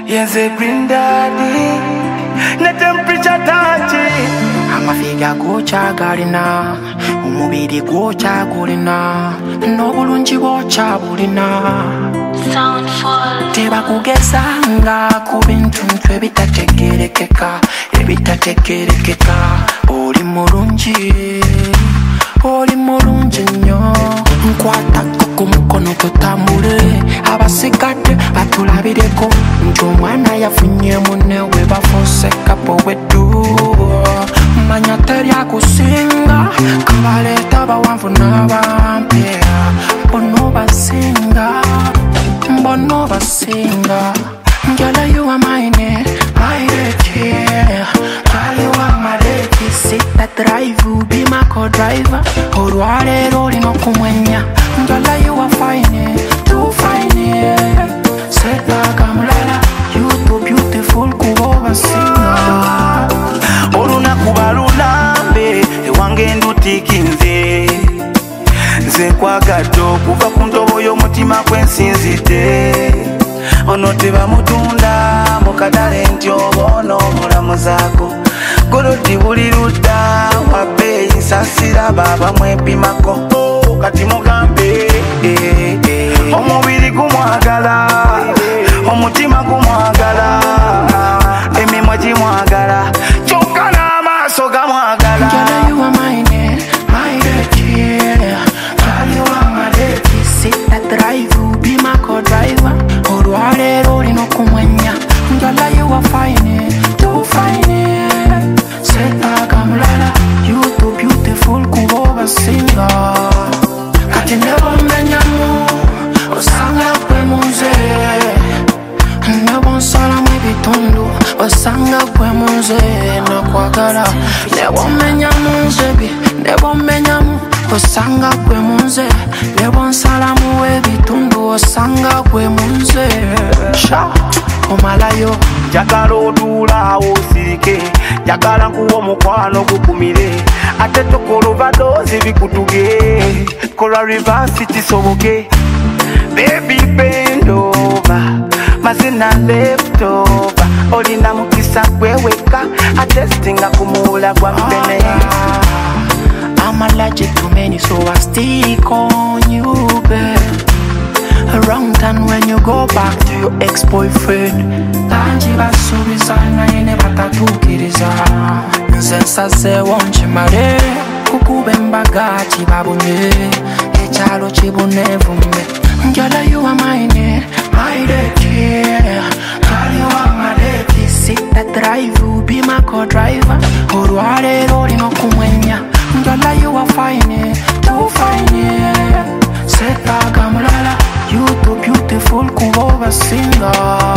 Yes, a green daddy. Na temperature touchy. Amafiga gocha garina, umubiri gocha gulina, n'obulungi bwocha bulina. Soundful. Teba kugezanga ku bintu ebitategerekeka, ebitategerekeka. Oli mulungi nnyo. Nkwata ku mukono tutambule, abasigadde batulabireko nti omwana yafunye munne we bafuuse kapo weddu. Manya teri akusinga, kabaleeta bawanvu n'abampe, bono basinga. Girl, you are mine, my lady. Girl, you are my lady. Sit that drive, be my co-driver. Orware rolling up kumwenya. Girl, you are fine, too fine. Set like amulala, you too beautiful, kuboba singa. Oluna kubalunambe, ewange ndutikinze. Nze nkwagadde okuva ku ntobo y'omutima kwensinzidde. Ono tebamutunda mu kadale nti oba onoomulamuzaako. Golodi buli ludda wabbeeyi nsasira baba mwepimako. Kati mugambe omubiri gumwagala, omutima gumwagala, emimwa gimwagala, kyokka n'amaaso gamwagala. Girl, you are mine, my lady. Girl, you are my lady. Sit that drive, be my co-driver. Orware rolling up kumwenya. Girl, you are fine, too fine. Set like amulala, you too beautiful, kuboba singa. Kati nebo menyamu, osanga kwe munze. Nebo nsala mwebitundu, osanga kwe munze. Nakwagala, nebo menyamu baby, nebo menyamu, osanga kwe munze. Nebo nsala mwebitundu, osanga kwe munze. Sha, omalayo. Njagala otuula osirike, njagala nkuwa omukwano gukumire, ate tokola overdose bikutuge, kola reverse kisoboke. Baby bend over, mazina left over, olina mukisa gweweka, ate singa kumuula gwa mpene. I'm allergic to many, so I stick on you, babe. Wrong turn when you go back to your ex-boyfriend. Tanji basubiza naye batatukiriza. Nze nsase wonchimale, kukube embaga kibabunye, ekyalo kibune vumbe. Girl, you are mine, my lady. Girl, you are my lady. Sit that drive, be my co-driver. Orware rolling up kumwenya. Girl, you are fine, too fine. Set like amulala, you too beautiful, kuboba singa.